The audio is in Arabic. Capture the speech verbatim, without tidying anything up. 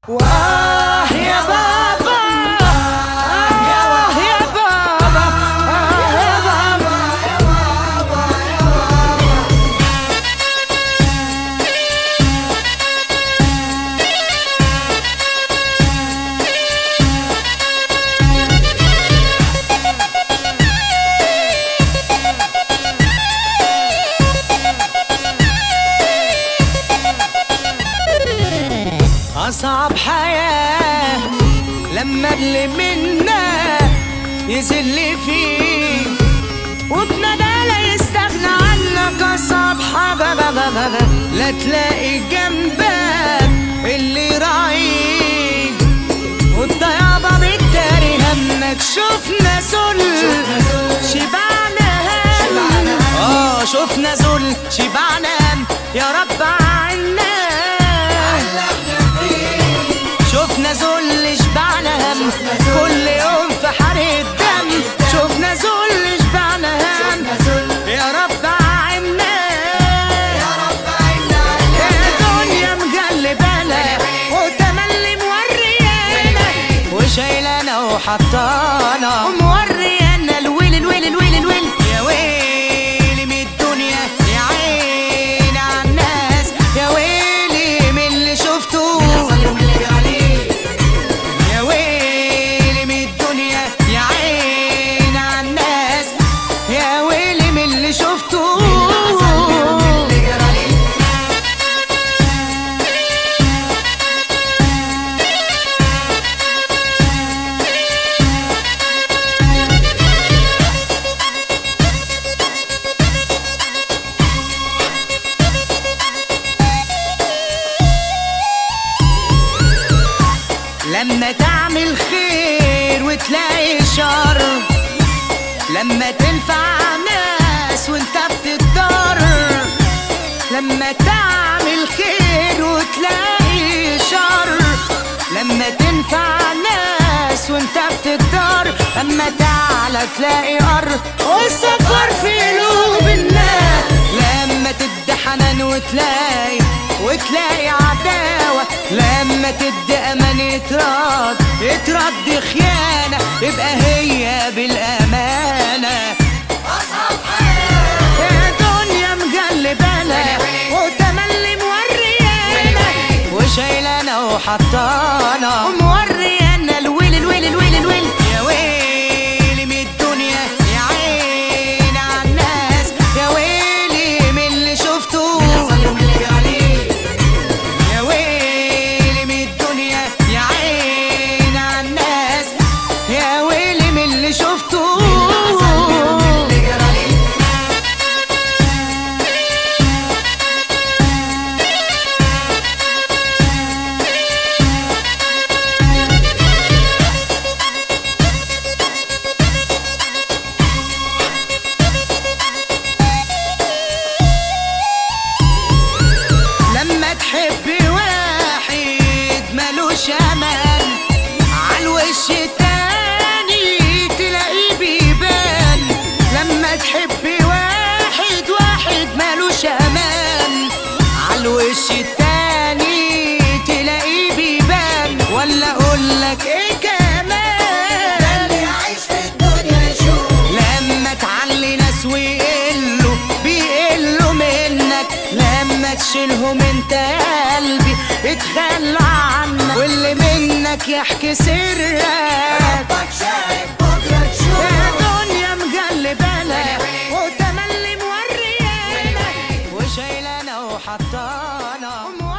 واه يا بابا، آه يا بابا، آه يا بابا، أصعب حياة لما اللي منا يذل فيه وبندى لا يستغنى عنك. أصعب حاجة لا تلاقي جنبك اللي راعيك والطيابة بالتاري همك. شفنا ذل شبعنا هم، اه شفنا ذل شبعنا هم. يا رب عنا شفنا ذل شبعنا هم، كل يوم في حرق الدم. شفنا ذل شبعنا هم، يا رب عنا يا دنيا مقلبانا وتملي موريانا وشايلانا وحطانا وموريانا الويل الويل الويل الويل. يا ويلي من الدنيا يا عيني عالناس، يا ويلي من اللي شفته شفتو. لما تعمل خير وتلاقي شر، لما تنفع ناس وانت بتضطر، لما تعمل خير وتلاقي شر، لما تنفع ناس وانت بتضطر، لما تعلى تلاقي قر والسفر في قلوب الناس، لما تدي حنان وتلاقي وتلاقي عداوة، لما تدي امان يترد يترد خيانة، يبقى هي بالامانة. اصعب حياة يا دنيا مقلبانا وتملي موريانا وشايلانا وحطانا وموريانا الويل الويل الويل الويل. يا ويلي من الدنيا يا عيني عالناس، يا ويلي من اللي شفته، يا ويلي من الدنيا يا عيني عالناس، يا ويلي من اللي شفته. لما تحب واحد ملوش امان عالوش التاني تلاقيه بيبان، لما تحب واحد واحد ملوش امان عالوش التاني تلاقيه بيبان. ولا اقولك ايه كمان، ده اللي عايش في الدنيا يشوف لما تعلي ناس ويقلوا بيقلوا منك، لما تشيلهم انت يا قلبي اتخلى عنك، واللي منك يحكي سرك ربك شايف بكره تشوف. يا دنيا مقلبانا وتملي موريانا وشايلانا وحطانا.